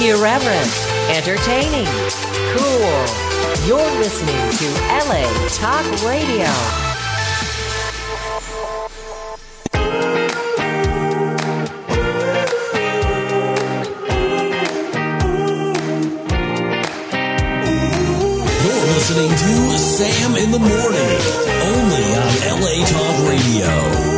Irreverent, entertaining, cool. You're listening to LA Talk Radio. You're listening to Sam in the Morning, only on LA Talk Radio.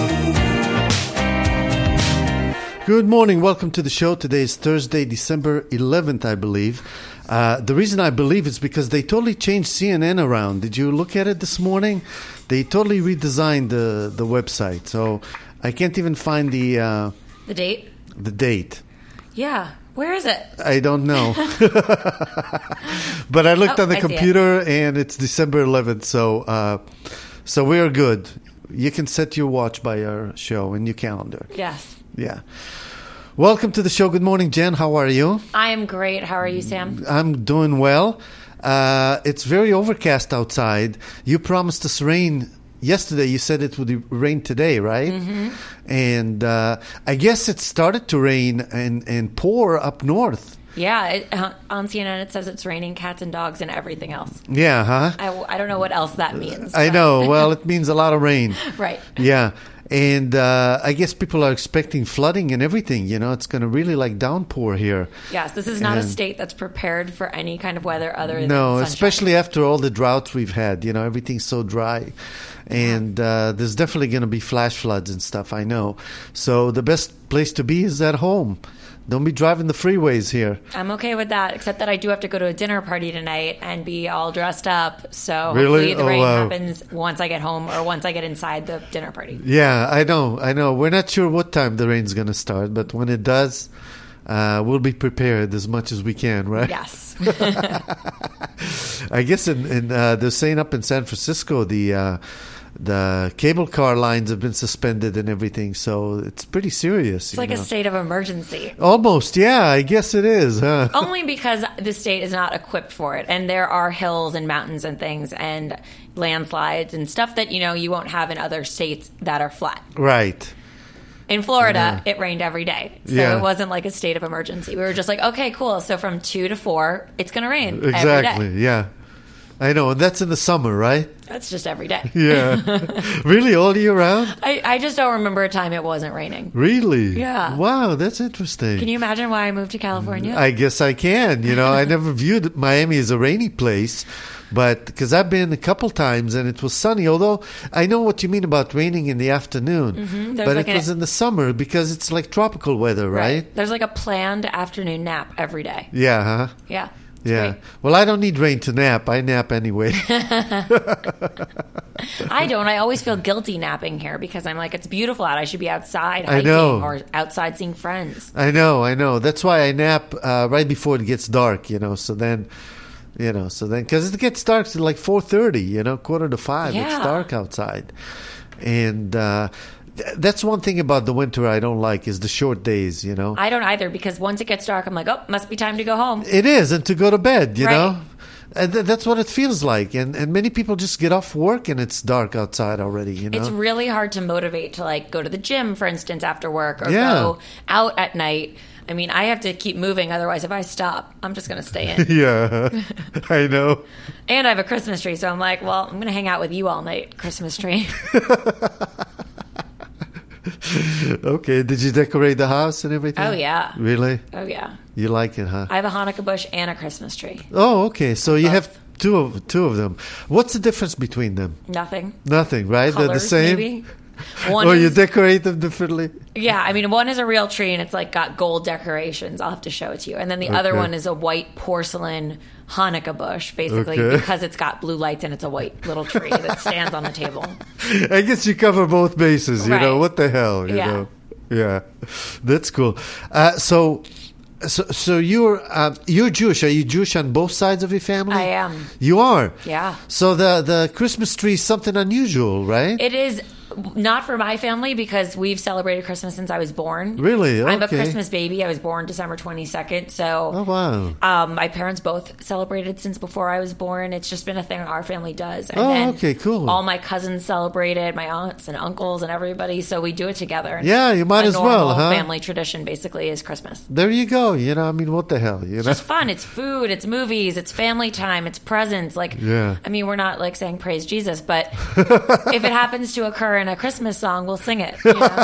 Good morning. Welcome to the show. Today is Thursday, December 11th, I believe. The reason I believe is because they totally changed CNN around. Did you look at it this morning? They totally redesigned the website. So I can't even find the date? The date. Yeah. Where is it? I don't know. But I looked on the computer and it's December 11th. So we are good. You can set your watch by our show in your calendar. Yes. Yeah. Welcome to the show. Good morning, Jen. How are you? I am great. How are you, Sam? I'm doing well. It's very overcast outside. You promised us rain yesterday. You said it would rain today, right? Mm-hmm. And I guess it started to rain and pour up north. Yeah, on CNN it says it's raining cats and dogs and everything else. Yeah, huh? I don't know what else that means. I know. Well, it means a lot of rain. Right. Yeah. And I guess people are expecting flooding and everything. You know, it's going to really like downpour here. Yes, this is not a state that's prepared for any kind of weather other than No, sunshine. especially after all the droughts we've had. You know, everything's so dry. And there's definitely going to be flash floods and stuff, I know. So the best place to be is at home. Don't be driving the freeways here. I'm okay with that, except that I do have to go to a dinner party tonight and be all dressed up. So really? Hopefully the rain happens once I get home or once I get inside the dinner party. Yeah, I know. We're not sure what time the rain's going to start, but when it does, we'll be prepared as much as we can, right? Yes. I guess they're saying up in San Francisco the cable car lines have been suspended and everything, so it's pretty serious. It's like a state of emergency. Almost, yeah, I guess it is, huh? Only because the state is not equipped for it, and there are hills and mountains and things and landslides and stuff that, you won't have in other states that are flat. Right. In Florida, it rained every day, so it wasn't like a state of emergency. We were just like, okay, cool, so from 2 to 4, it's going to rain exactly, every day. Yeah. I know, and that's in the summer, right? That's just every day. Yeah. Really? All year round? I just don't remember a time it wasn't raining. Really? Yeah. Wow, that's interesting. Can you imagine why I moved to California? I guess I can. I never viewed Miami as a rainy place, but because I've been a couple times and it was sunny, although I know what you mean about raining in the afternoon. Mm-hmm. But it was in the summer because it's like tropical weather, right? There's like a planned afternoon nap every day. Yeah, huh? Yeah. Yeah. Great. Well, I don't need rain to nap. I nap anyway. I don't. I always feel guilty napping here because I'm like, it's beautiful out. I should be outside I hiking know. or outside seeing friends. I know. That's why I nap right before it gets dark, so then, because it gets dark at like 4:30, 4:45. Yeah. It's dark outside. And that's one thing about the winter I don't like is the short days, I don't either because once it gets dark, I'm like, oh, must be time to go home. It is, and to go to bed, you Right. know? And that's what it feels like. And many people just get off work and it's dark outside already, It's really hard to motivate to like go to the gym, for instance, after work or Yeah. go out at night. I mean, I have to keep moving. Otherwise, if I stop, I'm just going to stay in. Yeah, I know. And I have a Christmas tree. So I'm like, well, I'm going to hang out with you all night, Christmas tree. Okay, did you decorate the house and everything? Oh, yeah. Really? Oh, yeah. You like it, huh? I have a Hanukkah bush and a Christmas tree. Oh, okay. So you have two of them. What's the difference between them? Nothing. Nothing, right? They're the Colors, same? maybe. You decorate them differently? Yeah, I mean, one is a real tree and it's like got gold decorations. I'll have to show it to you. And then the other one is a white porcelain Hanukkah bush, basically, because it's got blue lights and it's a white little tree that stands on the table. I guess you cover both bases, you know. Right. What the hell, you Yeah. know? Yeah, that's cool. So you're Jewish. Are you Jewish on both sides of your family? I am. You are? Yeah. So the Christmas tree is something unusual, right? It is. not for my family because we've celebrated Christmas since I was born. Really? Okay. I'm a Christmas baby. I was born December 22nd. So, Oh, wow. my parents both celebrated since before I was born. It's just been a thing our family does. And Oh, then okay, cool. All my cousins celebrated, my aunts and uncles and everybody. So we do it together. And Yeah, you might a as well, normal huh? family tradition basically is Christmas. There you go. I mean, what the hell? It's just fun. It's food. It's movies. It's family time. It's presents. Like, Yeah. I mean, we're not like saying praise Jesus, but if it happens to occur in a Christmas song, we'll sing it. You know?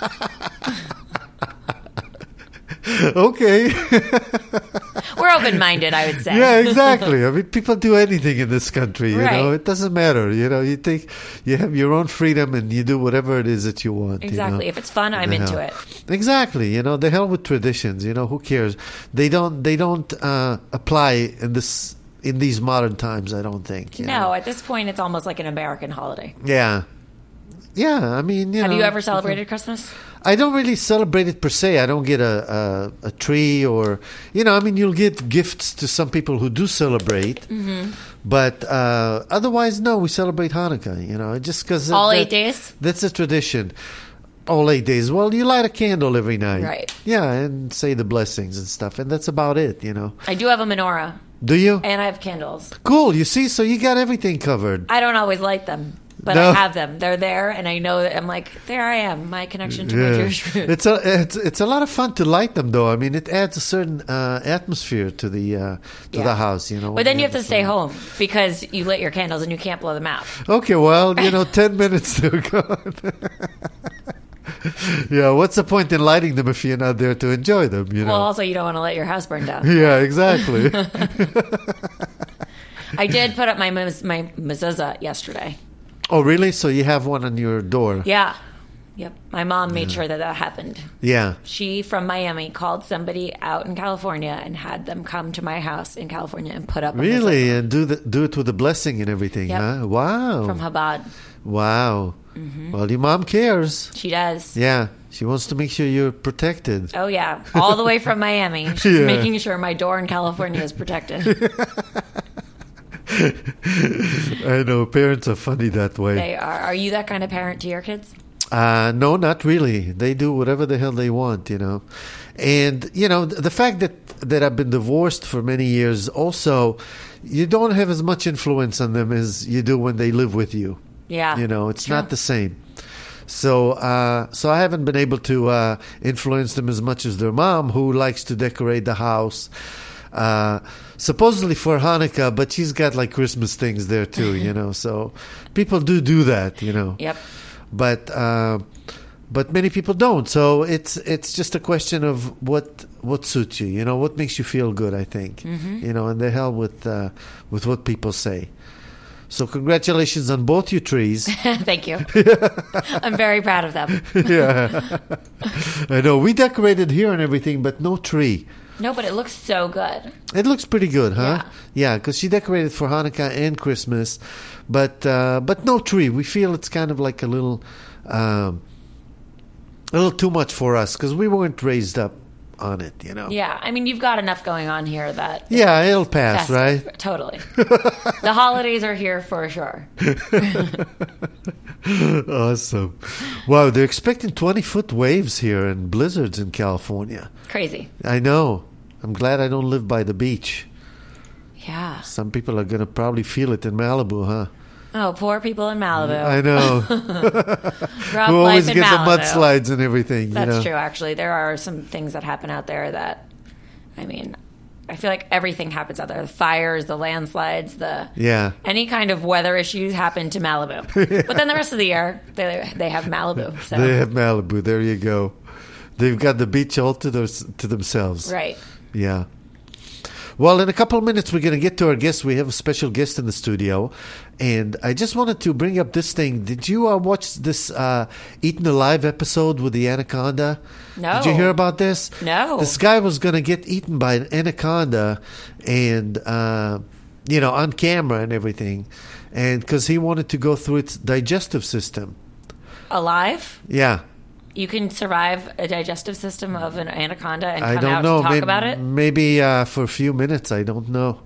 Okay. We're open-minded, I would say. Yeah, exactly. I mean, people do anything in this country, you Right. know. It doesn't matter, you have your own freedom and you do whatever it is that you want. Exactly. If it's fun, I'm The into hell. it. Exactly. The hell with traditions, who cares? They don't apply in these modern times, I don't think. you know. No, at this point, it's almost like an American holiday. Yeah. Yeah, I mean, Have you ever celebrated Christmas? I don't really celebrate it per se. I don't get a tree or, I mean, you'll get gifts to some people who do celebrate. Mm-hmm. But otherwise, no, we celebrate Hanukkah, just because. All 8 days? That's a tradition. All 8 days. Well, you light a candle every night. Right. Yeah, and say the blessings and stuff. And that's about it, I do have a menorah, Do you? and I have candles. Cool. You see? So you got everything covered. I don't always light them, but No. I have them. They're there, and I know that I'm like, there I am, my connection to my Jewish roots. It's a lot of fun to light them, though. I mean, it adds a certain atmosphere to the house, But then you have to stay home because you lit your candles and you can't blow them out. Okay, well, 10 minutes they're gone. Yeah, what's the point in lighting them if you're not there to enjoy them? Well, also, you don't want to let your house burn down. Yeah, exactly. I did put up my mezuzah yesterday. Oh, really? So you have one on your door? Yeah. Yep. My mom made sure that happened. Yeah. She, from Miami, called somebody out in California and had them come to my house in California and put up a Really? mezuzah And do it with the blessing and everything, Yep. huh? Wow. from Chabad. Wow. Well, your mom cares. She does. Yeah. She wants to make sure you're protected. Oh, yeah. All the way from Miami. She's Yeah. making sure my door in California is protected. I know. Parents are funny that way. They are. Are you that kind of parent to your kids? No, not really. They do whatever the hell they want, And, the fact that I've been divorced for many years, also, you don't have as much influence on them as you do when they live with you. Yeah. It's True. not the same. So I haven't been able to influence them as much as their mom, who likes to decorate the house. Supposedly for Hanukkah, but she's got like Christmas things there too, So people do that, Yep. But many people don't. So it's just a question of what suits you, what makes you feel good, I think, and the hell with what people say. So congratulations on both your trees. Thank you. I'm very proud of them. Yeah, I know. We decorated here and everything, but no tree. No, but it looks so good. It looks pretty good, huh? Yeah. Yeah, because she decorated for Hanukkah and Christmas, but no tree. We feel it's kind of like a little too much for us because we weren't raised up on it, Yeah, I mean, you've got enough going on here that... Yeah, it'll pass, festive. right? Totally. The holidays are here for sure. Awesome. Wow, they're expecting 20-foot waves here and blizzards in California. Crazy. I know. I'm glad I don't live by the beach. Yeah. Some people are going to probably feel it in Malibu, huh? Oh, poor people in Malibu. I know. Rough Who always life in get the Malibu. mudslides and everything. That's true, actually. There are some things that happen out there that, I mean, I feel like everything happens out there. The fires, the landslides, Yeah. any kind of weather issues happen to Malibu. But then the rest of the year, they have Malibu. So. They have Malibu. There you go. They've got the beach all to themselves. Right. Yeah. Well, in a couple of minutes, we're going to get to our guest. We have a special guest in the studio. And I just wanted to bring up this thing. Did you watch this Eaten Alive episode with the anaconda? No. Did you hear about this? No. This guy was going to get eaten by an anaconda and, on camera and everything. And because he wanted to go through its digestive system. Alive? Yeah. You can survive a digestive system of an anaconda and I come don't out know. to talk about it? Maybe for a few minutes. I don't know.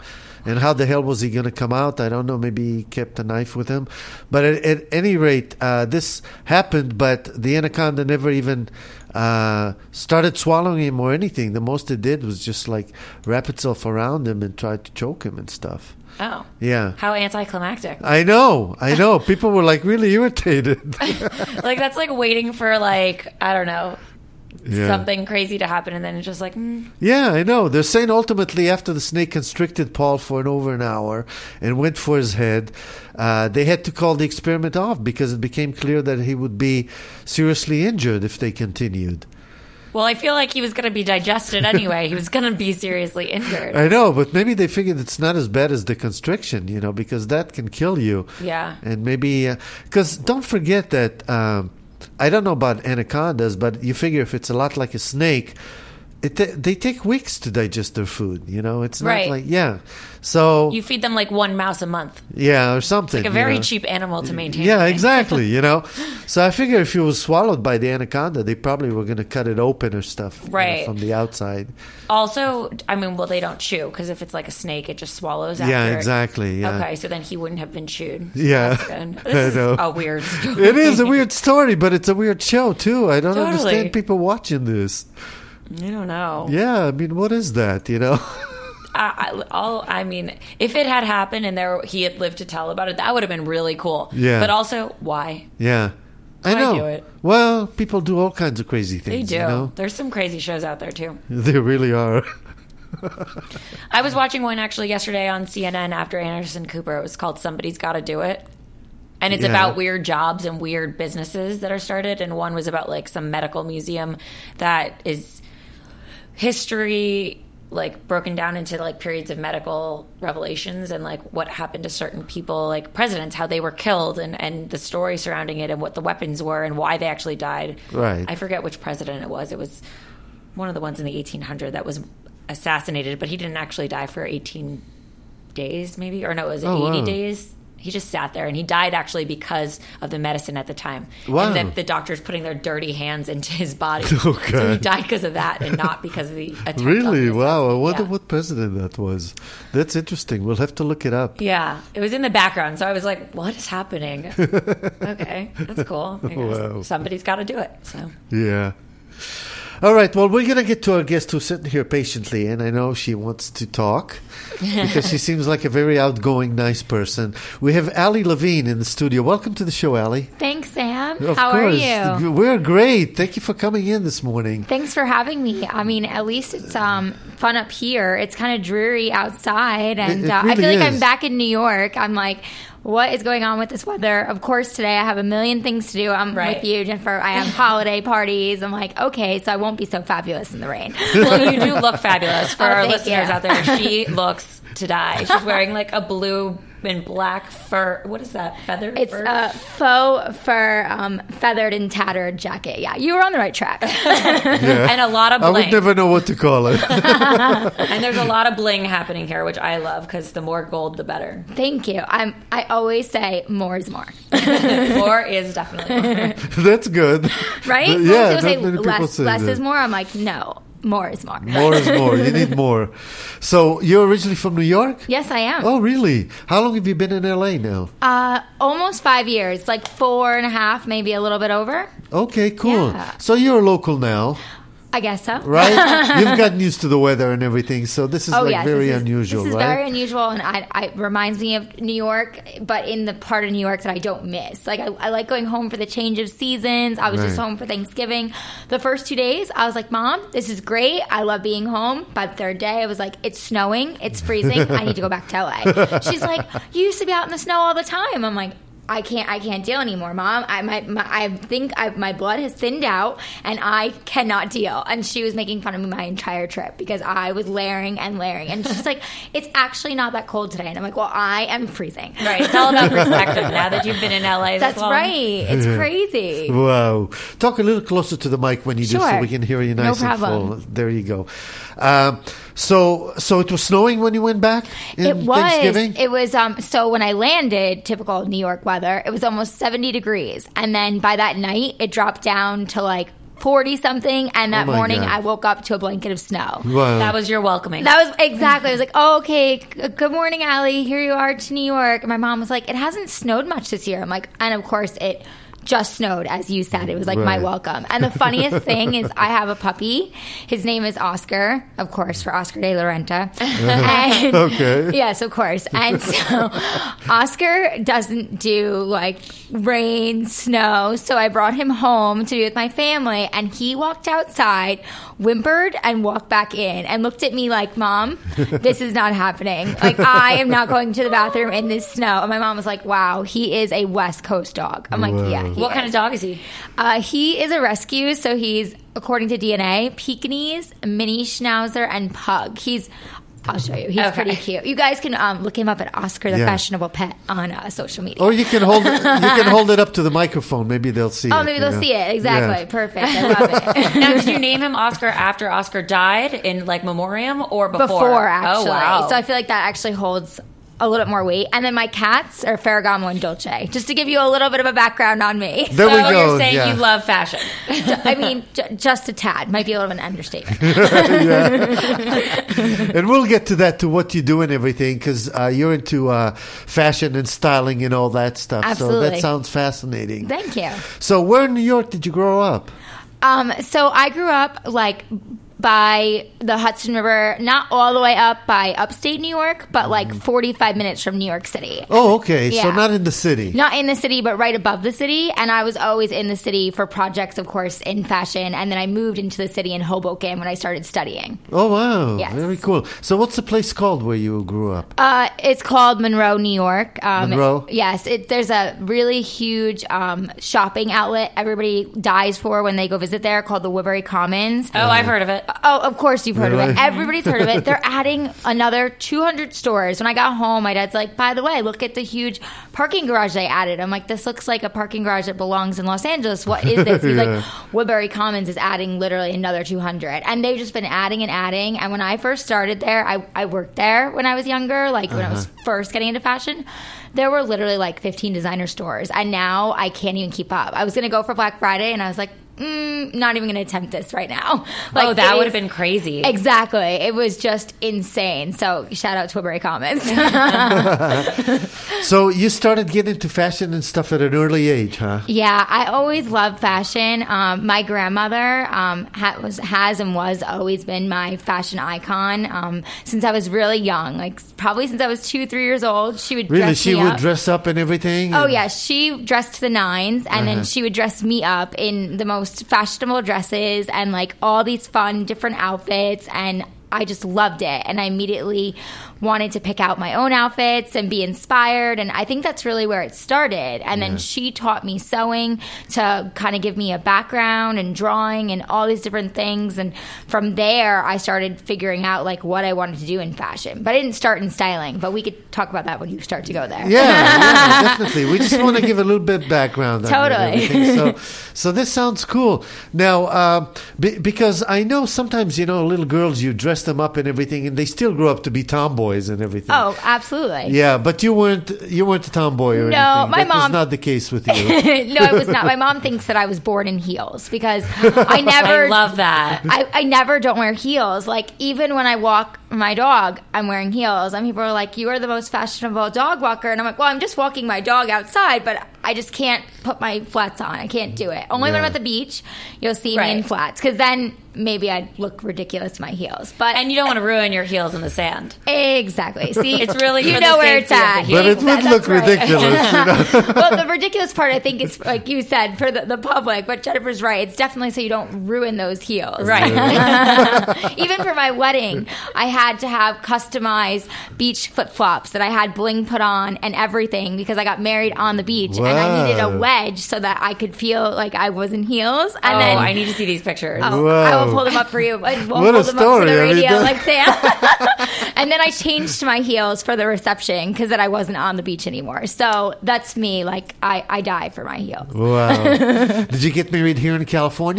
And how the hell was he going to come out? I don't know. Maybe he kept a knife with him. But at any rate, this happened, but the anaconda never even started swallowing him or anything. The most it did was just like wrap itself around him and try to choke him and stuff. Oh. Yeah. How anticlimactic. I know. People were like really irritated. Like that's like waiting for like, I don't know, something crazy to happen and then it's just like, Yeah, I know. They're saying ultimately after the snake constricted Paul for over an hour and went for his head, they had to call the experiment off because it became clear that he would be seriously injured if they continued. Well, I feel like he was going to be digested anyway. He was going to be seriously injured. I know, but maybe they figured it's not as bad as the constriction, because that can kill you. Yeah. And maybe, because don't forget that, I don't know about anacondas, but you figure if it's a lot like a snake, they take weeks to digest their food, It's not right. like, So you feed them like one mouse a month. Yeah, or something. It's like a very cheap animal to maintain. Yeah, exactly, So I figure if it was swallowed by the anaconda, they probably were going to cut it open or stuff right. From the outside. Also, they don't chew because if it's like a snake, it just swallows after. Yeah, exactly. Yeah. Okay, so then he wouldn't have been chewed. So yeah. That's good. This is a weird story. It is a weird story, but it's a weird show, too. I don't Totally. understand people watching this. I don't know. Yeah, what is that, if it had happened and he had lived to tell about it, that would have been really cool. Yeah. But also, why? Yeah. I Why know. do it? Well, people do all kinds of crazy things. They do. There's some crazy shows out there, too. They really are. I was watching one actually yesterday on CNN after Anderson Cooper. It was called Somebody's Gotta Do It. And it's about weird jobs and weird businesses that are started. And one was about like some medical museum that is history like broken down into like periods of medical revelations and like what happened to certain people, like presidents, how they were killed and the story surrounding it and what the weapons were and why they actually died. Right. I forget which president it was. It was one of the ones in the 1800s that was assassinated, but he didn't actually die for 18 days maybe, or no, it was 80 days. He just sat there, and he died actually because of the medicine at the time. Wow. And the doctors putting their dirty hands into his body. Okay. So he died because of that and not because of the attempt. Really? Wow. I wonder Yeah. what president that was. That's interesting. We'll have to look it up. Yeah. It was in the background, so I was like, what is happening? Okay, that's cool. I guess Wow. somebody's got to do it. So Yeah. All right. Well, we're going to get to our guest who's sitting here patiently, and I know she wants to talk because she seems like a very outgoing, nice person. We have Allie Levine in the studio. Welcome to the show, Allie. Thanks, Sam. Of How course. are you? We're great. Thank you for coming in this morning. Thanks for having me. I mean, at least it's fun up here. It's kind of dreary outside, and It I really feel like is. I'm back in New York. I'm like, what is going on with this weather? Of course, today I have a million things to do. I'm Right. with you, Jennifer. I have holiday parties. I'm like, okay, so I won't be so fabulous in the rain. well, you do look fabulous for Oh, our thank listeners you. out there. She looks to die. She's wearing like a blue and black fur. What is that? Feather? It's fur? a faux fur, feathered and tattered jacket. Yeah, you were on the right track. and a lot of I bling. would never know what to call it. And there's a lot of bling happening here, which I love because the more gold, the better. Thank you. I always say more is more. More is definitely more. That's good. Right? Yeah, Most people say not many people say less that. is more. I'm like, no, more is more. More is more. You need more. So you're originally from New York? Yes, I am. Oh, really? How long have you been in LA now? Almost 5 years, like 4.5, maybe a little bit over. Okay, cool. Yeah. So you're a local now, I guess so. right? You've gotten used to the weather and everything, so this is very unusual, This is right? very unusual, and it reminds me of New York, but in the part of New York that I don't miss. Like, I like going home for the change of seasons. I was just Right. home for Thanksgiving. The first 2 days, I was like, Mom, this is great. I love being home. By the third day, I was like, it's snowing. It's freezing. I need to go back to LA. She's like, you used to be out in the snow all the time. I'm like, I can't deal anymore, Mom. I think my blood has thinned out, and I cannot deal. And she was making fun of me my entire trip because I was layering and layering. And she's like, it's actually not that cold today. And I'm like, well, I am freezing. Right. It's all about perspective now that you've been in LA. That's right. It's crazy. Wow. Talk a little closer to the mic when you do so Sure. we can hear you No nice and problem. full. There you go. So it was snowing when you went back in It was. Thanksgiving? It was. So when I landed, typical New York weather, it was almost 70 degrees, and then by that night, it dropped down to like 40-something, and that Oh my morning God. I woke up to a blanket of snow. Wow. That was your welcoming. That was exactly. I was like, oh, okay, good morning, Allie. Here you are to New York. And my mom was like, it hasn't snowed much this year. I'm like, and of course it just snowed, as you said. It was like my Right. welcome. And the funniest thing is I have a puppy. His name is Oscar, of course, for Oscar de la Renta. And, Okay. Yes, of course. And so Oscar doesn't do like rain, snow. So I brought him home to be with my family, and he walked outside, whimpered, and walked back in and looked at me like, Mom, this is not happening. Like, I am not going to the bathroom in this snow. And my mom was like, wow, he is a West Coast dog. I'm like, yeah. What kind of dog is he? He is a rescue, so he's, according to DNA, Pekingese, Mini Schnauzer, and Pug. I'll show you. He's Okay. pretty cute. You guys can look him up at Oscar the Yeah. Fashionable Pet on social media. Or you can hold it. You can hold it up to the microphone. Maybe they'll see it. Oh, maybe they'll you know? see it. Exactly. Yeah. Perfect. I love it. Now, did you name him Oscar after Oscar died in like memoriam or before? Before, actually. Oh, wow. So I feel like that actually holds a little bit more weight. And then my cats are Ferragamo and Dolce. Just to give you a little bit of a background on me. There we So go. you're saying yeah. you love fashion. I mean, just a tad. Might be a little bit of an understatement. And we'll get to that, to what you do and everything, because you're into fashion and styling and all that stuff. So Absolutely. that sounds fascinating. Thank you. So where in New York did you grow up? So I grew up like by the Hudson River, not all the way up by upstate New York, but like 45 minutes from New York City. Oh, okay. So Yeah. not in the city. Not in the city, but right above the city. And I was always in the city for projects, of course, in fashion. And then I moved into the city in Hoboken when I started studying. Oh, wow. Yes. Very cool. So what's the place called where you grew up? It's called Monroe, New York. Monroe? Yes. There's a really huge shopping outlet everybody dies for when they go visit there called the Woodbury Commons. Oh, I've heard of it. Oh, of course you've heard of it. Really? Everybody's heard of it. They're adding another 200 stores. When I got home, my dad's like, by the way, look at the huge parking garage they added. I'm like, this looks like a parking garage that belongs in Los Angeles. What is this? He's Yeah. like, Woodbury Commons is adding literally another 200. And they've just been adding and adding. And when I first started there, I worked there when I was younger, like when I was first getting into fashion. There were literally like 15 designer stores. And now I can't even keep up. I was going to go for Black Friday and I was like, not even going to attempt this right now. Like, Oh, that it would is- have been crazy. Exactly. It was just insane. So shout out to Woodbury Commons. So you started getting into fashion and stuff at an early age, huh? Yeah, I always loved fashion. My grandmother has and was always been my fashion icon since I was really young. Like probably since I was 2-3 years old, she would Really? dress She me would up. dress up and everything? Oh And- yeah, she dressed to the nines, and then she would dress me up in the most fashionable dresses and like all these fun different outfits, and I just loved it. And I immediately wanted to pick out my own outfits and be inspired, and I think that's really where it started. And then she taught me sewing to kind of give me a background, and drawing and all these different things. And from there I started figuring out like what I wanted to do in fashion. But I didn't start in styling, but we could talk about that when you start to go there. Yeah, definitely. We just want to give a little bit background on it and Totally. everything. So this sounds cool. Now, because I know sometimes, little girls, you dress them up and everything, and they still grow up to be tomboys and everything. Oh, absolutely. Yeah, but you weren't a tomboy or No, anything. my That was mom- not the case with you. No, I was not. My mom thinks that I was born in heels because I never I love that. I never don't wear heels. Like even when I walk my dog, I'm wearing heels. And people are like, "You are the most fashionable dog walker." And I'm like, "Well, I'm just walking my dog outside, but I just can't put my flats on. I can't do it. Only when I'm Yeah. at the beach, you'll see me Right. in flats because then maybe I'd look ridiculous in my heels." But And you don't want to ruin your heels in the sand. exactly. See, It's really you for know the where it's safety of at. the But it would That's look right. ridiculous. Well, the ridiculous part, I think, is like you said for the public. But Jennifer's right; it's definitely so you don't ruin those heels. Right. Even for my wedding, I had to have customized beach flip flops that I had bling put on and everything because I got married on the beach and I needed a Wow. wedge so that I could feel like I was in heels. And Oh, then I need to see these pictures. Oh, Wow. I will pull them up for you. And we'll What a hold them up story. for the I mean, radio, that- like Sam. And then I changed my heels for the reception because then I wasn't on the beach anymore. So that's me. Like I die for my heels. Wow. Did you get married here in California?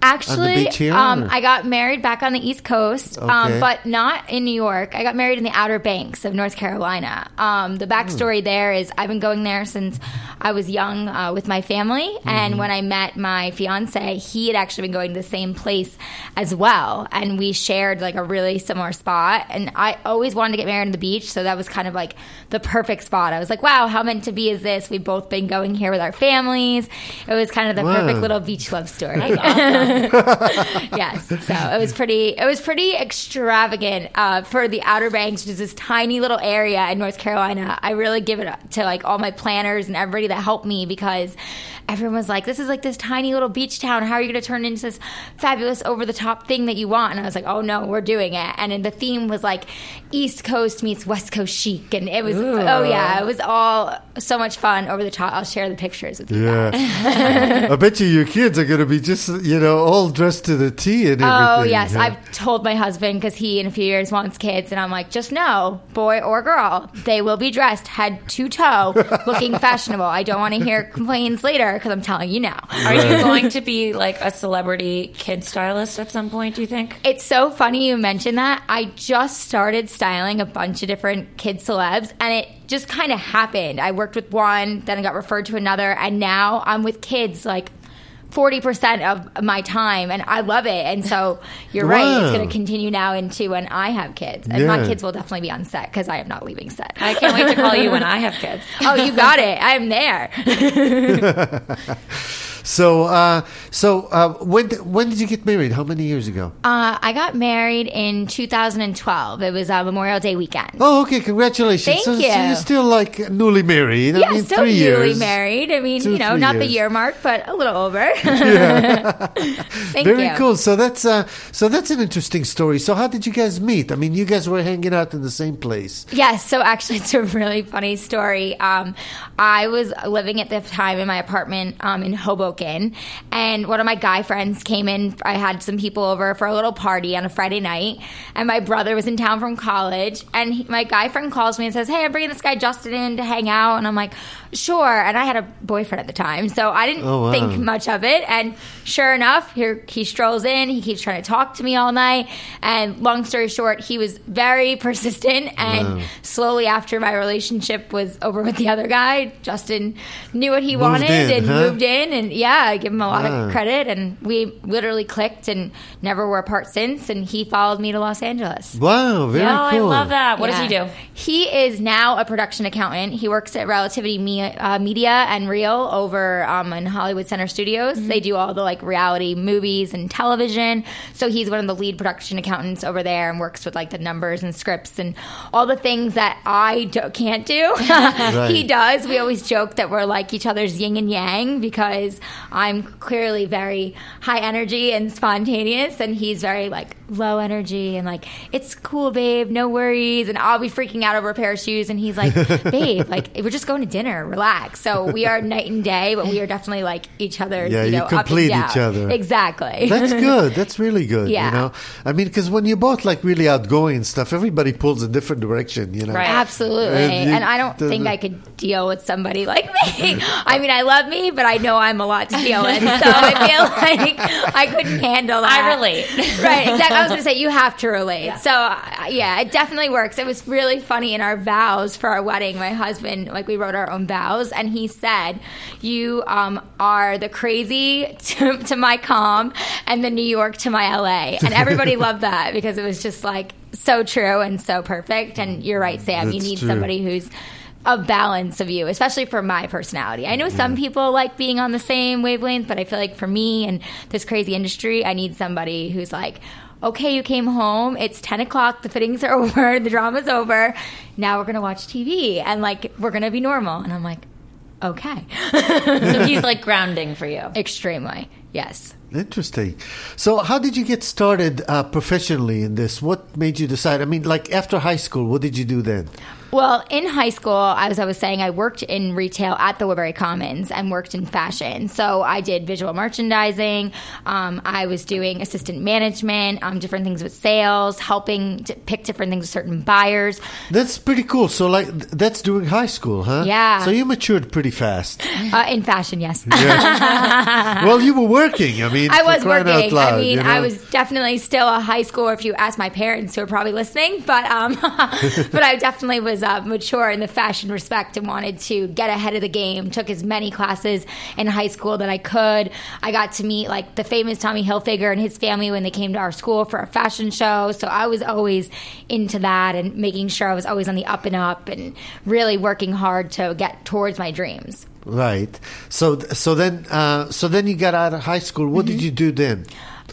Actually, beach here, I got married back on the East Coast, Okay. but not in New York. I got married in the Outer Banks of North Carolina. The backstory there is I've been going there since I was young with my family, and when I met my fiance, he had actually been going to the same place as well, and we shared like a really similar spot. And I always wanted to get married on the beach, so that was kind of like the perfect spot. I was like, wow, how meant to be is this? We've both been going here with our families. It was kind of the perfect little beach love story. Yes, so it was pretty extravagant for the Outer Banks, which is this tiny little area in North Carolina. I really give it to like all my planners and everybody that helped me, because everyone was like, this is like this tiny little beach town. How are you going to turn it into this fabulous over the top thing that you want? And I was like, oh no, we're doing it. And then the theme was like East Coast meets West Coast chic, and it was it was all so much fun, over the top. I'll share the pictures with you guys. I bet your kids are going to be just, all dressed to the T and everything. Oh, yes. Yeah. I've told my husband, because he in a few years wants kids, and I'm like, just know, boy or girl, they will be dressed head to toe, looking fashionable. I don't want to hear complaints later, because I'm telling you now. Are you going to be like a celebrity kid stylist at some point, do you think? It's so funny you mentioned that. I just started styling a bunch of different kid celebs, and it just kind of happened. I worked with one, then I got referred to another, and now I'm with kids like 40% of my time, and I love it. And so you're right, it's going to continue now into when I have kids. And my kids will definitely be on set, because I am not leaving set. I can't wait to call you when I have kids. Oh, you got it. I am there. So when did you get married? How many years ago? I got married in 2012. It was Memorial Day weekend. Oh, okay. Congratulations. Thank you. So you're still like newly married. Yeah, I mean, still 3 years. newly married. I mean, 3 not the years. year mark, but a little over. Thank Very you. cool. So that's an interesting story. So how did you guys meet? I mean, you guys were hanging out in the same place. Yes, so actually it's a really funny story. I was living at the time in my apartment in Hoboken, and one of my guy friends came in. I had some people over for a little party on a Friday night, and my brother was in town from college, and my guy friend calls me and says, hey, I'm bringing this guy Justin in to hang out, and I'm like, sure. And I had a boyfriend at the time, so I didn't think much of it, and sure enough, here he strolls in. He keeps trying to talk to me all night, and long story short, he was very persistent, and slowly after my relationship was over with the other guy, Justin knew what he wanted and moved in, and I give him a lot of credit, and we literally clicked and never were apart since, and he followed me to Los Angeles. Wow, very cool. I love that. What does he do? He is now a production accountant. He works at Relativity Media and Reel over in Hollywood Center Studios. They do all the like reality movies and television. So he's one of the lead production accountants over there and works with like the numbers and scripts and all the things that I can't do. He does. We always joke that we're like each other's yin and yang, because I'm clearly very high energy and spontaneous, and he's very like low energy and like, it's cool, babe, no worries. And I'll be freaking out over a pair of shoes, and he's like, babe, like we're just going to dinner, relax. So we are night and day, but we are definitely like each other's, you complete up and down. each other. Exactly. That's good. That's really good. Yeah. You know, I mean, because when you're both like really outgoing and stuff, everybody pulls a different direction. You know, Right. Absolutely. And I don't think I could deal with somebody like me. I mean, I love me, but I know I'm a lot to deal with. So I feel like I couldn't handle that. I relate. Right, exactly. I was going to say, you have to relate. Yeah. So, it definitely works. It was really funny in our vows for our wedding. My husband, like, we wrote our own vows, and he said, you are the crazy to my calm and the New York to my LA. And everybody loved that, because it was just, like, so true and so perfect. And you're right, Sam. That's you need true. somebody who's a balance of you, especially for my personality. I know some people like being on the same wavelength, but I feel like for me and this crazy industry, I need somebody who's like, okay, you came home, it's 10 o'clock, the fittings are over, the drama's over, now we're going to watch TV, and like, we're going to be normal. And I'm like, okay. So he's like grounding for you. Extremely, yes. Interesting. So how did you get started professionally in this? What made you decide? I mean, like after high school, what did you do then? Well, in high school, as I was saying, I worked in retail at the Woodbury Commons and worked in fashion. So I did visual merchandising. I was doing assistant management, different things with sales, helping to pick different things with certain buyers. That's pretty cool. So, like, that's during high school, huh? Yeah. So you matured pretty fast. In fashion, yes. Yeah. Well, you were working. I mean, I was for crying working. out loud, I mean, you know? I was definitely still a high schooler. If you ask my parents, who are probably listening, but I definitely was mature in the fashion respect and wanted to get ahead of the game. Took as many classes in high school that I could. I got to meet like the famous Tommy Hilfiger and his family when they came to our school for a fashion show. So I was always into that and making sure I was always on the up and up and really working hard to get towards my dreams. Right. So then you got out of high school. What did you do then?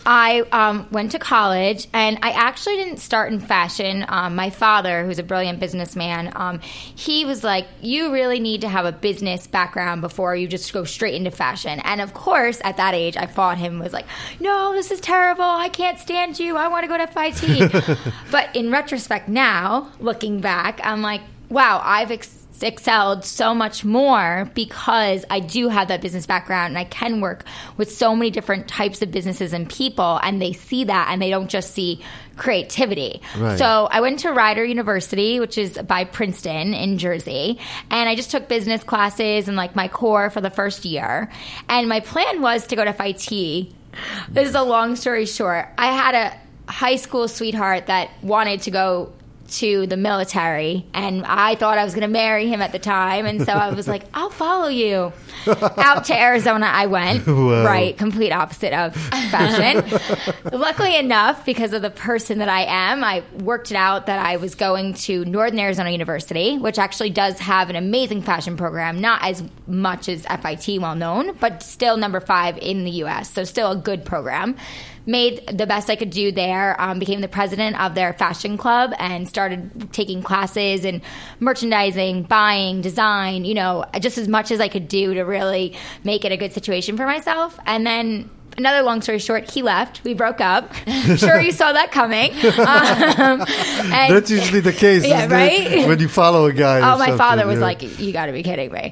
I went to college, and I actually didn't start in fashion. My father, who's a brilliant businessman, he was like, you really need to have a business background before you just go straight into fashion. And of course, at that age, I fought him, was like, no, this is terrible. I can't stand you. I want to go to FIT. But in retrospect now, looking back, I'm like, wow, I've excelled so much more because I do have that business background and I can work with so many different types of businesses and people, and they see that and they don't just see creativity. Right. So I went to Rider University, which is by Princeton in Jersey, and I just took business classes and like my core for the first year. And my plan was to go to FIT. This is a long story short. I had a high school sweetheart that wanted to go to the military, and I thought I was going to marry him at the time, and so I was like, I'll follow you. Out to Arizona I went. Whoa. Right, complete opposite of fashion. Luckily enough, because of the person that I am, I worked it out that I was going to Northern Arizona University, which actually does have an amazing fashion program, not as much as FIT, well known, but still number 5 in the U.S., so still a good program. Made the best I could do there, became the president of their fashion club and started taking classes in merchandising, buying, design, just as much as I could do to really make it a good situation for myself. And then another long story short, he left. We broke up. Sure, you saw that coming. And that's usually the case, yeah, isn't right? it? When you follow a guy. Oh, or my something, father was yeah. like, you got to be kidding me.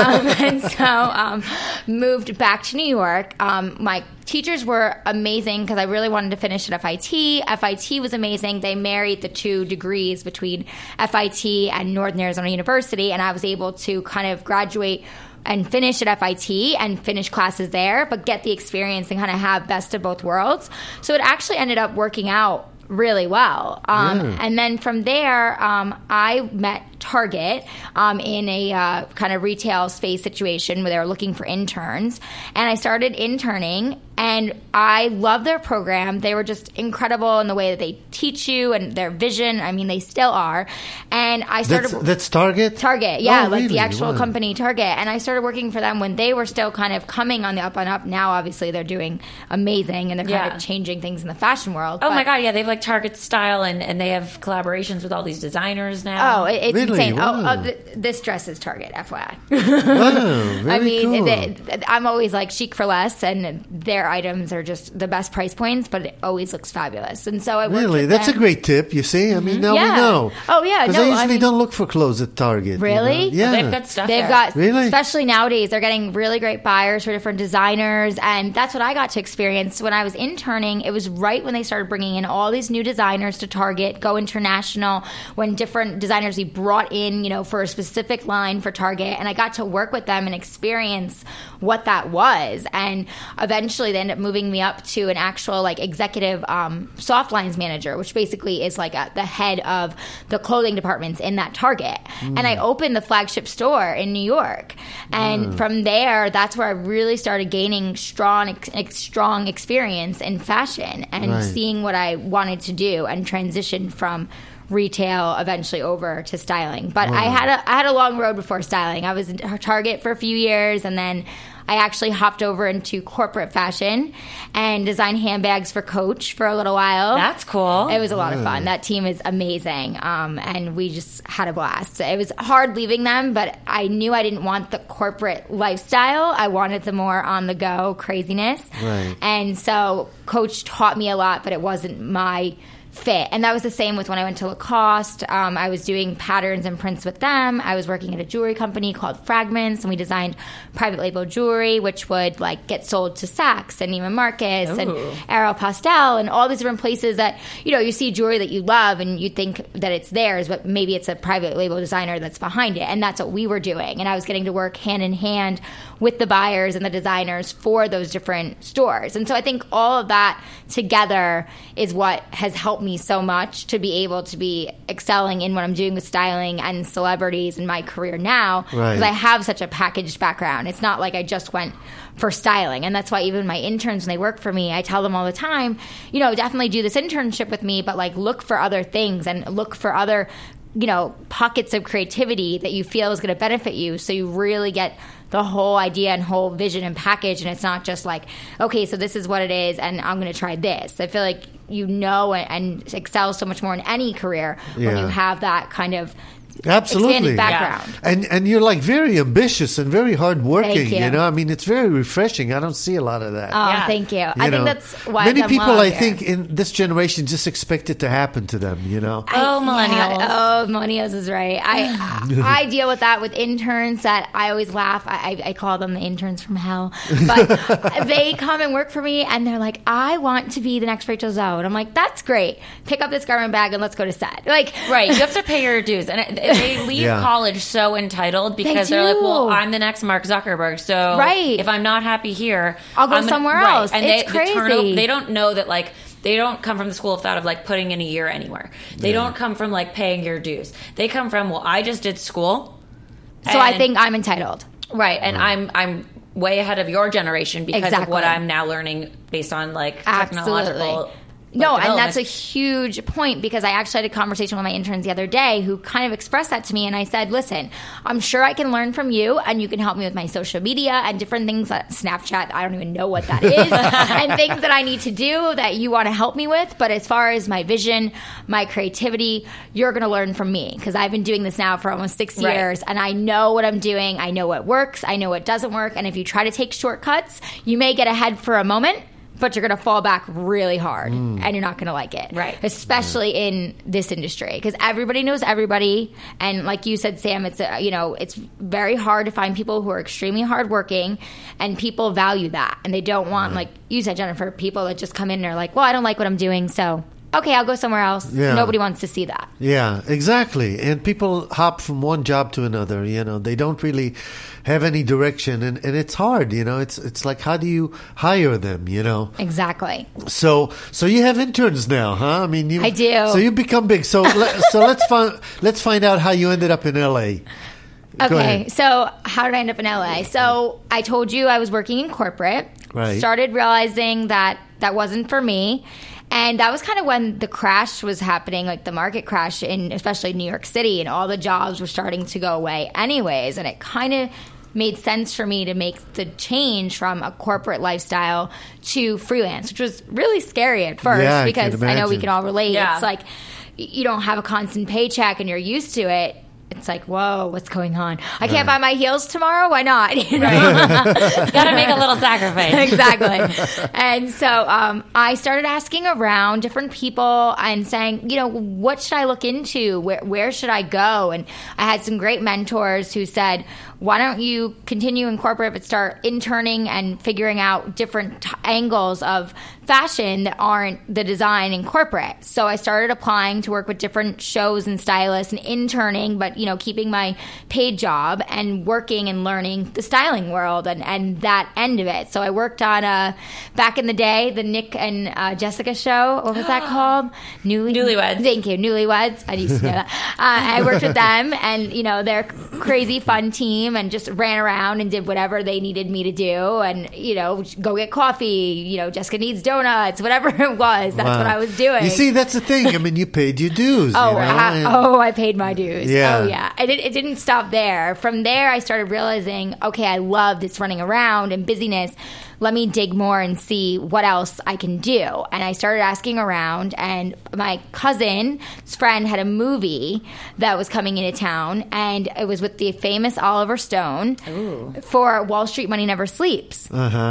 And so moved back to New York. My teachers were amazing because I really wanted to finish at FIT. FIT was amazing. They married the 2 degrees between FIT and Northern Arizona University, and I was able to kind of graduate and finish at FIT and finish classes there, but get the experience and kind of have best of both worlds. So it actually ended up working out really well. And then from there, I met Target in a kind of retail space situation where they were looking for interns. And I started interning, and I love their program. They were just incredible in the way that they teach you and their vision. I mean, they still are. And I started... That's Target? Target, yeah, Oh, like really? the actual Wow. company Target. And I started working for them when they were still kind of coming on the up and up. Now, obviously, they're doing amazing, and they're kind Yeah. of changing things in the fashion world. Oh my But- God, yeah, they have like Target style and they have collaborations with all these designers now. Oh, it's Really? insane. Wow. This dress is Target, FYI. Wow, very I mean, cool. I'm always like chic for less, and their items are just the best price points, but it always looks fabulous. And so I worked Really? with That's a them. great tip, you see? I mean, now Yeah. we know. Oh, yeah, Because no, I I usually mean- don't look for clothes at Target. Really? You know? Yeah. They've got stuff They've there. got, Really? especially nowadays, they're getting really great buyers for different designers, and that's what I got to experience when I was interning. It was right when they started bringing in all these new designers to Target, go international, when different designers we brought in, for a specific line for Target, and I got to work with them and experience what that was. And eventually, they ended up moving me up to an actual executive soft lines manager, which basically is like the head of the clothing departments in that Target. And I opened the flagship store in New York, and from there, that's where I really started gaining strong experience in fashion and Right. seeing what I wanted to do and transition from retail eventually over to styling. But I had a long road before styling. I was in Target for a few years, and then I actually hopped over into corporate fashion and designed handbags for Coach for a little while. That's cool. It was a lot of fun. That team is amazing, and we just had a blast. It was hard leaving them, but I knew I didn't want the corporate lifestyle. I wanted the more on-the-go craziness. Right. And so Coach taught me a lot, but it wasn't my fit. And that was the same with when I went to Lacoste. I was doing patterns and prints with them. I was working at a jewelry company called Fragments, and we designed private label jewelry, which would like get sold to Saks and Neiman Marcus and Aéropostale and all these different places that, you know, you see jewelry that you love and you think that it's theirs, but maybe it's a private label designer that's behind it. And that's what we were doing. And I was getting to work hand in hand with the buyers and the designers for those different stores. And so I think all of that together is what has helped me so much to be able to be excelling in what I'm doing with styling and celebrities in my career now, because I have such a packaged background. It's not like I just went for styling. And that's why even my interns, when they work for me, I tell them all the time, you know, definitely do this internship with me, but like look for other things and look for other, you know, pockets of creativity that you feel is going to benefit you, so you really get the whole idea and whole vision and package, and it's not just like, okay, so this is what it is and I'm going to try this. I feel like you know and excel so much more in any career when you have that kind of expanded background. And you're like very ambitious and very hardworking, you know? I mean, it's very refreshing. I don't see a lot of that. Oh, thank you. I think that's why many people, I think, in this generation just expect it to happen to them, you know? Millennials is right. I deal with that with interns that I always laugh. I call them the interns from hell. But they come and work for me and they're like, I want to be the next Rachel Zoe. And I'm like, that's great. Pick up this garment bag and let's go to set. Like, right. You have to pay your dues. And they leave college so entitled because they're like, well, I'm the next Mark Zuckerberg. So if I'm not happy here, I'll go somewhere else. And it's crazy. They don't know that, like, they don't come from the school of thought of like putting in a year anywhere. They don't come from like paying your dues. They come from, well, I just did school, so I think I'm entitled. Right, and I'm way ahead of your generation because of what I'm now learning based on like technological. No, and that's a huge point, because I actually had a conversation with my interns the other day who kind of expressed that to me, and I said, listen, I'm sure I can learn from you, and you can help me with my social media and different things, Snapchat, I don't even know what that is, and things that I need to do that you want to help me with, but as far as my vision, my creativity, you're going to learn from me, because I've been doing this now for almost 6 years, and I know what I'm doing, I know what works, I know what doesn't work, and if you try to take shortcuts, you may get ahead for a moment, but you're going to fall back really hard and you're not going to like it. Right. Especially in this industry, because everybody knows everybody. And like you said, Sam, it's, it's very hard to find people who are extremely hardworking, and people value that. And they don't want, like you said, Jennifer, people that just come in and are like, well, I don't like what I'm doing, so okay, I'll go somewhere else. Yeah. Nobody wants to see that. Yeah, exactly. And people hop from one job to another, you know. They don't really have any direction, and it's hard, you know. It's like, how do you hire them, you know? Exactly. So you have interns now, huh? I mean, I do. So you've become big. So let's find out how you ended up in LA. Okay, so how did I end up in LA? So I told you I was working in corporate. Right. Started realizing that wasn't for me. And that was kind of when the crash was happening, like the market crash in especially New York City, and all the jobs were starting to go away anyways. And it kind of made sense for me to make the change from a corporate lifestyle to freelance, which was really scary at first, because I know we can all relate. Yeah. It's like you don't have a constant paycheck and you're used to it. It's like, whoa, what's going on? I can't buy my heels tomorrow? Why not? You know? Gotta make a little sacrifice. Exactly. And so I started asking around different people and saying, what should I look into? Where should I go? And I had some great mentors who said, why don't you continue in corporate but start interning and figuring out different angles of fashion that aren't the design in corporate. So I started applying to work with different shows and stylists and interning, but keeping my paid job and working and learning the styling world and that end of it. So I worked on back in the day, the Nick and Jessica show. What was that called? Newlyweds. Thank you, Newlyweds. I used to know that. I worked with them, and they're a crazy fun team, and just ran around and did whatever they needed me to do, and go get coffee. Jessica needs donuts, whatever it was. That's what I was doing. You see, that's the thing. I mean, you paid your dues. I paid my dues. Yeah. Oh yeah. It didn't stop there. From there, I started realizing, okay, I love this running around and busyness. Let me dig more and see what else I can do. And I started asking around, and my cousin's friend had a movie that was coming into town, and it was with the famous Oliver Stone for Wall Street Money Never Sleeps.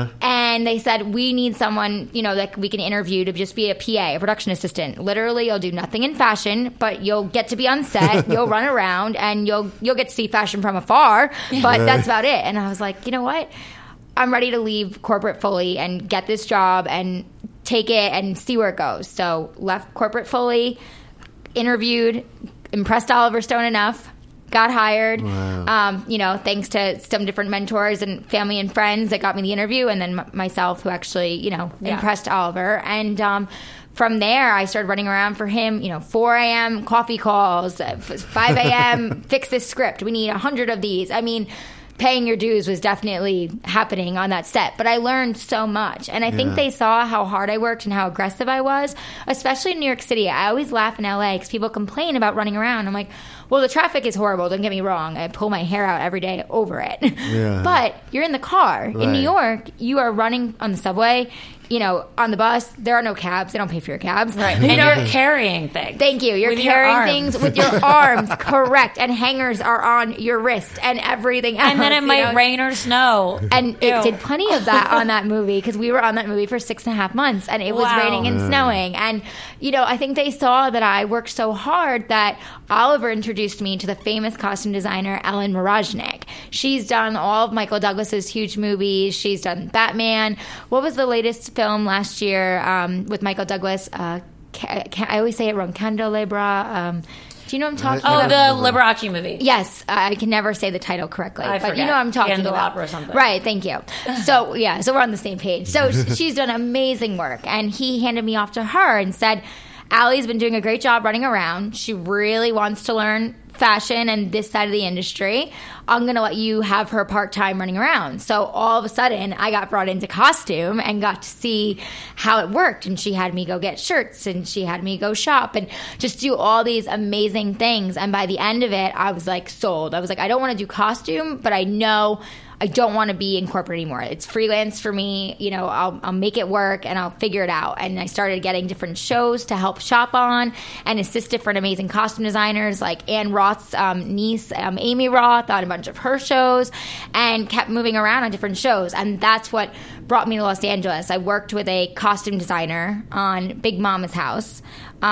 And they said, we need someone, that we can interview to just be a PA, a production assistant. Literally, you'll do nothing in fashion, but you'll get to be on set, you'll run around, and you'll get to see fashion from afar, but that's about it. And I was like, you know what? I'm ready to leave corporate fully and get this job and take it and see where it goes. So left corporate fully, interviewed, impressed Oliver Stone enough, got hired. Wow. Thanks to some different mentors and family and friends that got me the interview, and then myself who actually, impressed Oliver. And from there, I started running around for him, 4 a.m. coffee calls, 5 a.m. fix this script. We need 100 of these. I mean, paying your dues was definitely happening on that set, but I learned so much. And I think they saw how hard I worked and how aggressive I was, especially in New York City. I always laugh in LA because people complain about running around. I'm like, well, the traffic is horrible. Don't get me wrong. I pull my hair out every day over it. Yeah. But you're in the car. Right. In New York, you are running on the subway. On the bus, there are no cabs. They don't pay for your cabs. Right. And you're carrying things. Thank you. You're carrying things with your arms. Correct. And hangers are on your wrist and everything else. And then it might rain or snow. And it did plenty of that on that movie, because we were on that movie for 6.5 months and it was raining and snowing. And, I think they saw that I worked so hard that Oliver introduced me to the famous costume designer, Ellen Moroznik. She's done all of Michael Douglas's huge movies. She's done Batman. What was the latest film last year with Michael Douglas? I always say it wrong. Candelabra. Do you know what I'm talking about? Oh, the Liberace movie. Yes. I can never say the title correctly. But you know what I'm talking about. Or something. Right. Thank you. So we're on the same page. So she's done amazing work. And he handed me off to her and said, Allie's been doing a great job running around. She really wants to learn fashion and this side of the industry. I'm going to let you have her part-time running around. So all of a sudden, I got brought into costume and got to see how it worked. And she had me go get shirts and she had me go shop and just do all these amazing things. And by the end of it, I was like sold. I was like, I don't want to do costume, but I know I don't want to be in corporate anymore. It's freelance for me. I'll make it work and I'll figure it out. And I started getting different shows to help shop on and assist different amazing costume designers like Anne Roth's niece, Amy Roth, on a bunch of her shows, and kept moving around on different shows. And that's what brought me to Los Angeles. I worked with a costume designer on Big Mama's House.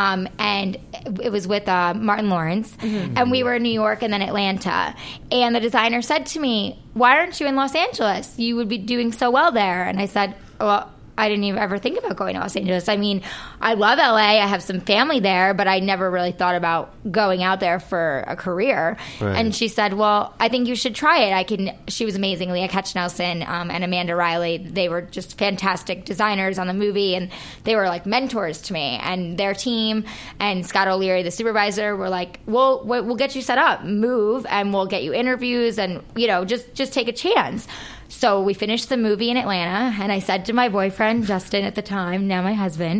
And it was with Martin Lawrence, and we were in New York and then Atlanta. And the designer said to me, why aren't you in Los Angeles? You would be doing so well there. And I said, well, I didn't even ever think about going to Los Angeles. I mean, I love LA. I have some family there, but I never really thought about going out there for a career. Right. And she said, well, I think you should try it. She was amazing. Leah Ketch-Nelson and Amanda Riley. They were just fantastic designers on the movie, and they were like mentors to me. And their team and Scott O'Leary, the supervisor, were like, we'll get you set up, move, and we'll get you interviews, and just take a chance. So we finished the movie in Atlanta, and I said to my boyfriend, Justin at the time, now my husband,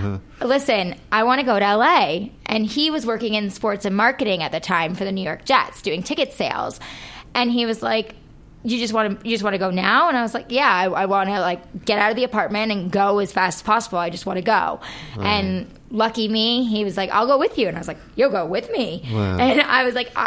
listen, I want to go to LA. And he was working in sports and marketing at the time for the New York Jets, doing ticket sales. And he was like, you just want to go now? And I was like, yeah, I want to get out of the apartment and go as fast as possible. I just want to go. Right. And lucky me, he was like, I'll go with you. And I was like, you'll go with me. Wow. And I was like,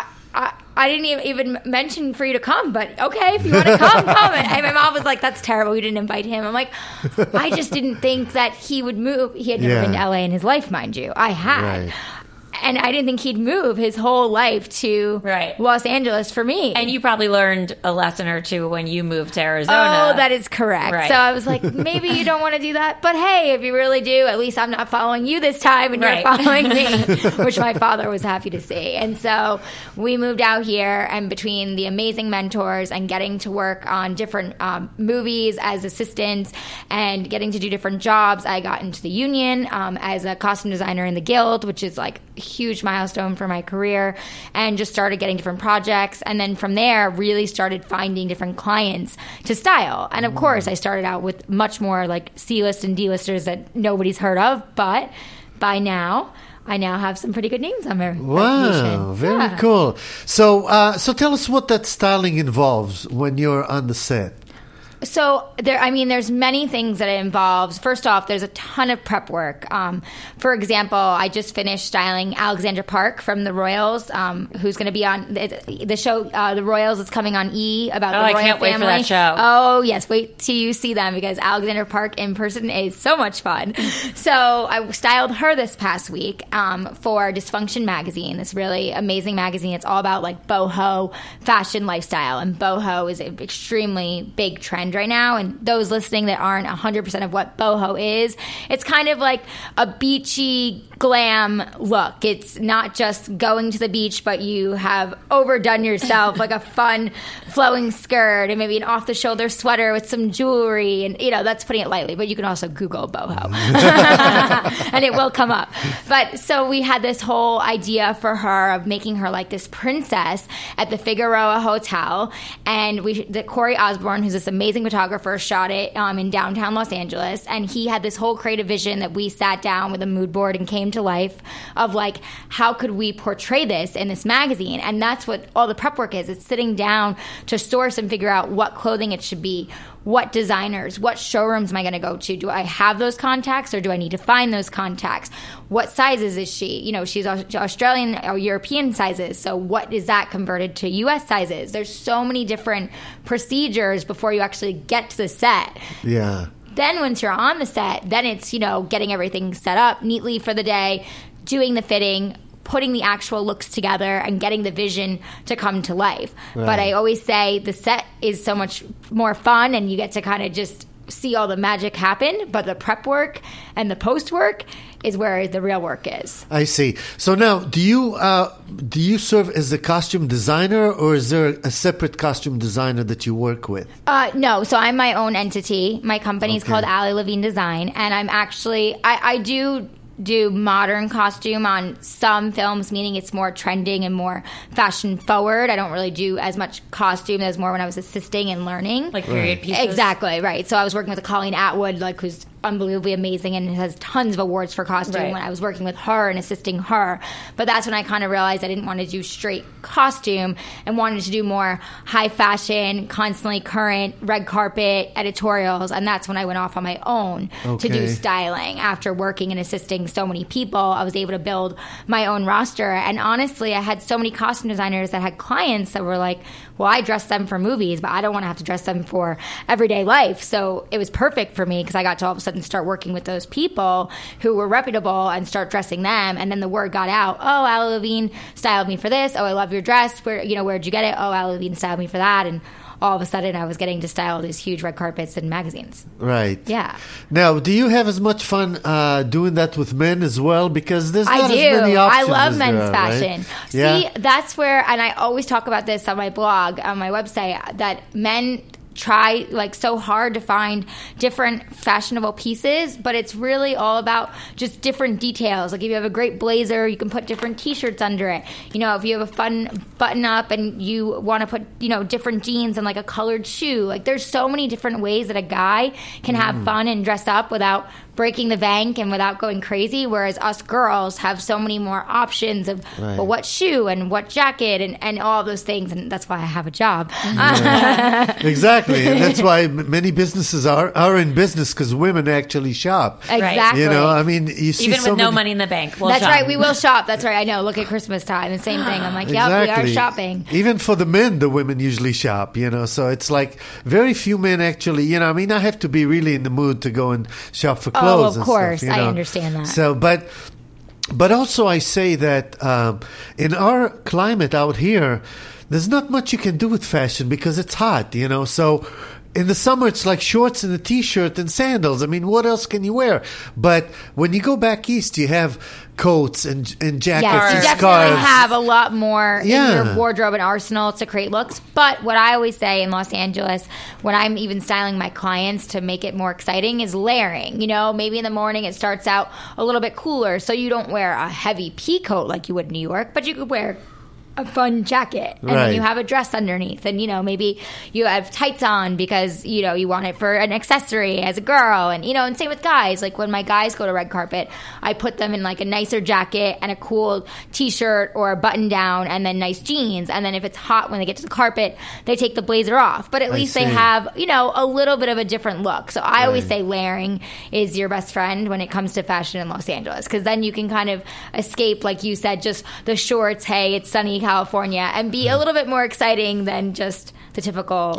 I didn't even mention for you to come, but okay, if you want to come. And my mom was like, that's terrible. We didn't invite him. I'm like, I just didn't think that he would move. He had never been to LA in his life, mind you. I had. Right. And I didn't think he'd move his whole life to Los Angeles for me. And you probably learned a lesson or two when you moved to Arizona. Oh, that is correct. Right. So I was like, maybe you don't want to do that. But hey, if you really do, at least I'm not following you this time and you're following me, which my father was happy to see. And so we moved out here, and between the amazing mentors and getting to work on different movies as assistants and getting to do different jobs, I got into the union as a costume designer in the Guild, which is like huge milestone for my career, and just started getting different projects. And then from there, really started finding different clients to style. And of course, I started out with much more like C-list and D-listers that nobody's heard of. But by now, I now have some pretty good names on my reputation. Wow, very cool. So tell us what that styling involves when you're on the set. So there's many things that it involves. First off, there's a ton of prep work. For example, I just finished styling Alexandra Park from the Royals, who's going to be on the show. The Royals is coming on E! About the Royal family. I can't wait for that show. Oh yes, wait till you see them, because Alexandra Park in person is so much fun. So I styled her this past week for Dysfunction magazine, this really amazing magazine. It's all about like boho fashion lifestyle, and boho is an extremely big trend right now. And those listening that aren't 100% of what boho is, it's kind of like a beachy glam look. It's not just going to the beach, but you have overdone yourself, like a fun flowing skirt and maybe an off-the-shoulder sweater with some jewelry, and that's putting it lightly, but you can also Google boho and it will come up. But so we had this whole idea for her of making her like this princess at the Figueroa Hotel, and Corey Osborne, who's this amazing photographer, shot it in downtown Los Angeles, and he had this whole creative vision that we sat down with a mood board and came to life of like, how could we portray this in this magazine? And that's what all the prep work is. It's sitting down to source and figure out what clothing it should be, what designers, what showrooms am I going to go to? Do I have those contacts, or do I need to find those contacts? What sizes is she? She's Australian or European sizes. So what is that converted to US sizes? There's so many different procedures before you actually get to the set. Yeah. Then once you're on the set, then it's, getting everything set up neatly for the day, doing the fitting, putting the actual looks together, and getting the vision to come to life. Right. But I always say the set is so much more fun, and you get to kind of just see all the magic happen. But the prep work and the post work is where the real work is. I see. So now, do you serve as the costume designer, or is there a separate costume designer that you work with? No. So I'm my own entity. My company is called Ali Levine Design, and I'm actually I do modern costume on some films, meaning it's more trending and more fashion forward. I don't really do as much costume as more when I was assisting and learning. Like period pieces? Exactly, right. So I was working with Colleen Atwood, who's unbelievably amazing and has tons of awards for costume when I was working with her and assisting her. But that's when I kind of realized I didn't want to do straight costume and wanted to do more high fashion, constantly current, red carpet editorials. And that's when I went off on my own to do styling. After working and assisting so many people, I was able to build my own roster. And honestly, I had so many costume designers that had clients that were like, well, I dress them for movies, but I don't want to have to dress them for everyday life. So it was perfect for me because I got to all of a sudden start working with those people who were reputable and start dressing them. And then the word got out. Oh, Ali Levine styled me for this. Oh, I love your dress. Where'd you get it? Oh, Ali Levine styled me for that. And all of a sudden I was getting to style these huge red carpets and magazines. Right. Yeah. Now, do you have as much fun doing that with men as well? Because there's not as many options. I love men's fashion. Right? See, yeah. That's where, and I always talk about this on my blog, on my website, that men try so hard to find different fashionable pieces, but it's really all about just different details. Like if you have a great blazer, you can put different t-shirts under it. If you have a fun button up and you want to put, different jeans and a colored shoe. There's so many different ways that a guy can have fun and dress up without breaking the bank and without going crazy, whereas us girls have so many more options of well, what shoe and what jacket and all of those things, and that's why I have a job. Exactly, and that's why many businesses are in business, because women actually shop. Exactly. You see even so with no many... money in the bank, we'll that's shop. right, we will shop. That's right, I know. Look at Christmas time, the same thing. I'm like, yep, exactly. we are shopping. Even for the men, the women usually shop, so it's very few men actually, I have to be really in the mood to go and shop for clothes. Oh, of course, I understand that. So, but also I say that in our climate out here, there's not much you can do with fashion because it's hot, So in the summer, it's like shorts and a t-shirt and sandals. What else can you wear? But when you go back east, you have coats and jackets yes, and you scarves. definitely have a lot more in your wardrobe and arsenal to create looks. But what I always say in Los Angeles, when I'm even styling my clients to make it more exciting, is layering. Maybe in the morning it starts out a little bit cooler, so you don't wear a heavy pea coat like you would in New York, but you could wear a fun jacket, and then you have a dress underneath, and maybe you have tights on because you want it for an accessory as a girl, and and same with guys. Like when my guys go to red carpet, I put them in like a nicer jacket and a cool t-shirt or a button down, and then nice jeans, and then if it's hot when they get to the carpet, they take the blazer off, but at least they have a little bit of a different look. So I always say layering is your best friend when it comes to fashion in Los Angeles, because then you can kind of escape, like you said, just the shorts, hey, it's sunny California, and be a little bit more exciting than just the typical,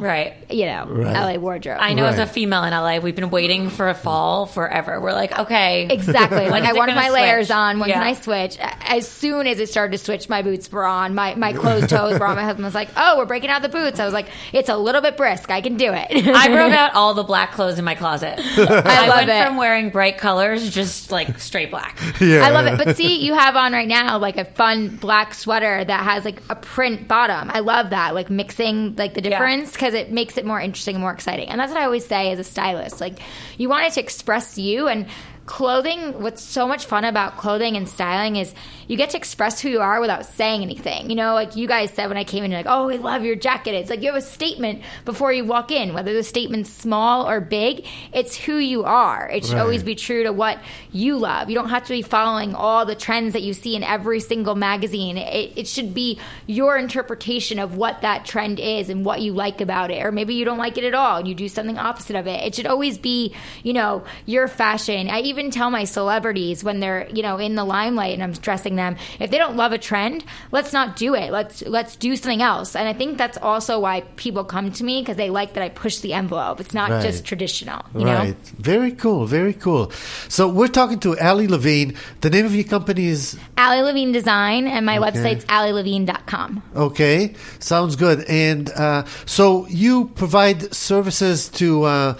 LA wardrobe. I know as a female in LA, we've been waiting for a fall forever. We're like, okay. Exactly. Like I wanted my layers on. When can I switch? As soon as it started to switch, my boots were on. My closed toes were on. My husband was like, oh, we're breaking out the boots. I was like, it's a little bit brisk. I can do it. I broke out all the black clothes in my closet. I went from wearing bright colors, just like straight black. I love it. But see, you have on right now like a fun black sweater that has like a print bottom. I love that. Like mixing like the difference, because it makes it more interesting and more exciting. And that's what I always say as a stylist. Like you want it to express you, and clothing, what's so much fun about clothing and styling is you get to express who you are without saying anything. Like you guys said when I came in, you're like, oh, we love your jacket. It's like you have a statement before you walk in. Whether the statement's small or big, it's who you are. It should always be true to what you love. You don't have to be following all the trends that you see in every single magazine. It should be your interpretation of what that trend is and what you like about it. Or maybe you don't like it at all and you do something opposite of it. It should always be, your fashion. I even tell my celebrities when they're, in the limelight and I'm dressing them, if they don't love a trend, let's not do it. Let's do something else. And I think that's also why people come to me, because they like that I push the envelope. It's not just traditional, you know? Very cool. Very cool. So we're talking to Ali Levine. The name of your company is? Ali Levine Design, and my website's alilevine.com. Okay. Sounds good. And so you provide services to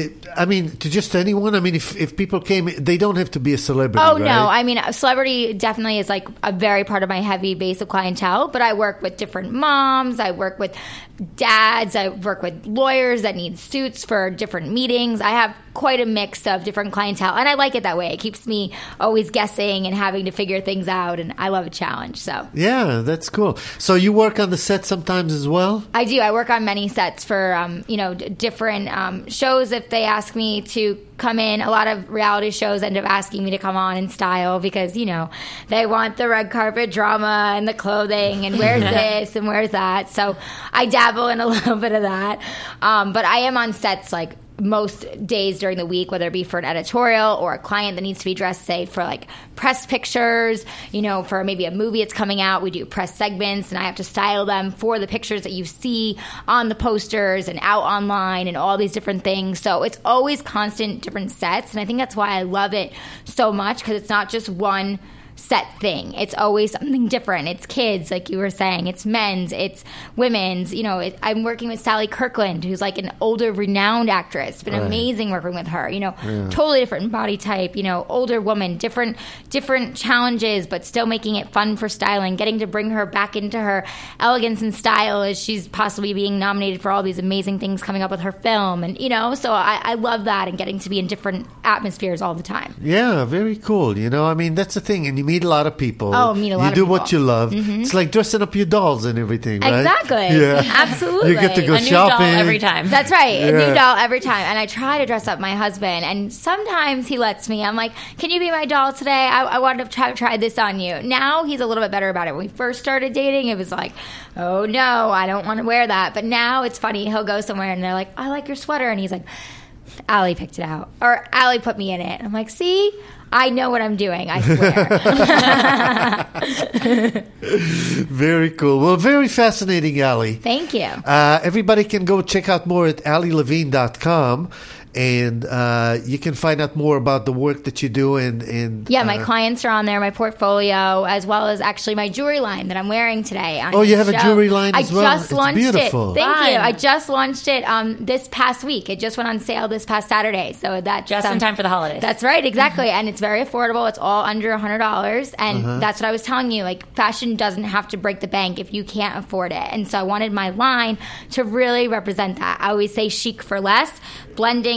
just anyone? I mean, if people came, they don't have to be a celebrity, Oh, right? no. I mean, a celebrity definitely is like a very part of my heavy base of clientele, but I work with different moms. I work with dads. I work with lawyers that need suits for different meetings. I have quite a mix of different clientele, and I like it that way. It keeps me always guessing and having to figure things out, and I love a challenge. So yeah, that's cool. So you work on the set sometimes as well? I do. I work on many sets for different shows. If they ask me to come in, a lot of reality shows end up asking me to come on and style because they want the red carpet drama and the clothing and where's this and where's that. So I dabble in a little bit of that, but I am on sets like most days during the week, whether it be for an editorial or a client that needs to be dressed, say, for like press pictures, for maybe a movie that's coming out. We do press segments, and I have to style them for the pictures that you see on the posters and out online and all these different things. So it's always constant different sets, and I think that's why I love it so much, because it's not just one set thing. It's always something different. It's kids, like you were saying. It's men's. It's women's. I'm working with Sally Kirkland, who's like an older, renowned actress. It's been amazing working with her. Totally different body type. Older woman, different challenges, but still making it fun for styling. Getting to bring her back into her elegance and style as she's possibly being nominated for all these amazing things coming up with her film. And so I love that, and getting to be in different atmospheres all the time. Yeah, very cool. That's the thing, and you meet a lot of people. Oh, meet a lot of people. You do people. what you love. Mm-hmm. It's like dressing up your dolls and everything, right? Exactly. Yeah. Absolutely. You get to go a new shopping. doll every time. That's right. A new doll every time. And I try to dress up my husband, and sometimes he lets me. I'm like, can you be my doll today? I wanted to try this on you. Now he's a little bit better about it. When we first started dating, it was like, oh no, I don't want to wear that. But now it's funny. He'll go somewhere and they're like, I like your sweater. And he's like, Ali picked it out. Or Ali put me in it. I'm like, see? I know what I'm doing, I swear. Very cool. Well, very fascinating, Ali. Thank you. Everybody can go check out more at alilevine.com. And you can find out more about the work that you do. And my clients are on there, my portfolio, as well as actually my jewelry line that I'm wearing today. Oh, you have a jewelry line as well? I just launched beautiful. it. Thank you. I just launched it this past week. It just went on sale this past Saturday. So that just in time for the holidays. That's right, exactly. And it's very affordable. It's all under $100. And that's what I was telling you. Like, fashion doesn't have to break the bank if you can't afford it. And so I wanted my line to really represent that. I always say chic for less, blending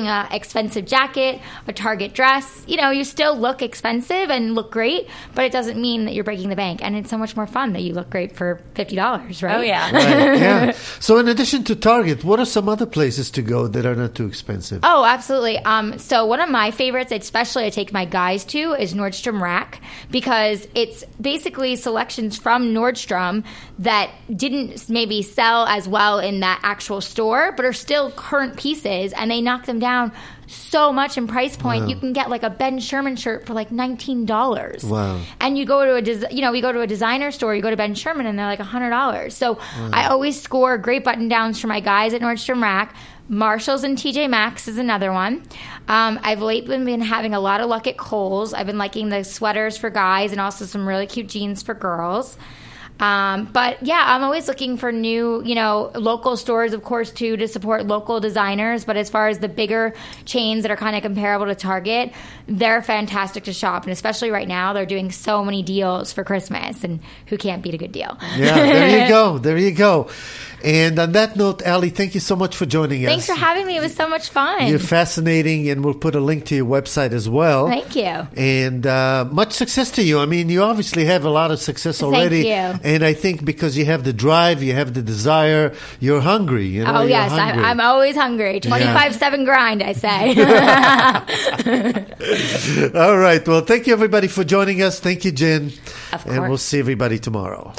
an expensive jacket, a Target dress, you still look expensive and look great, but it doesn't mean that you're breaking the bank. And it's so much more fun that you look great for $50, right? Oh, yeah. Right, yeah. So in addition to Target, what are some other places to go that are not too expensive? Oh, absolutely. So one of my favorites, especially I take my guys to, is Nordstrom Rack, because it's basically selections from Nordstrom that didn't maybe sell as well in that actual store, but are still current pieces, and they knock them down so much in price point. Wow. You can get like a Ben Sherman shirt for like $19. Wow. And you go to we go to a designer store, you go to Ben Sherman, and they're like $100. So I always score great button downs for my guys at Nordstrom Rack. Marshalls and TJ Maxx is another one. I've lately been having a lot of luck at Kohl's. I've been liking the sweaters for guys and also some really cute jeans for girls. But yeah, I'm always looking for new, local stores, of course, too, to support local designers. But as far as the bigger chains that are kind of comparable to Target, they're fantastic to shop. And especially right now, they're doing so many deals for Christmas, and who can't beat a good deal? Yeah, there you go. There you go. And on that note, Ali, thank you so much for joining us. Thanks for having me. It was so much fun. You're fascinating, and we'll put a link to your website as well. Thank you. And much success to you. I mean, you obviously have a lot of success already. Thank you. And I think because you have the drive, you have the desire, you're hungry. Oh, yes. I'm always hungry. 25/7 grind, I say. All right. Well, thank you, everybody, for joining us. Thank you, Jen. Of course. And we'll see everybody tomorrow.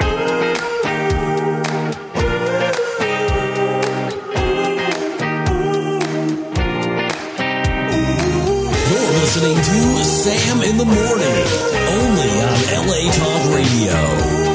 Listening to Sam in the Morning, only on LA Talk Radio.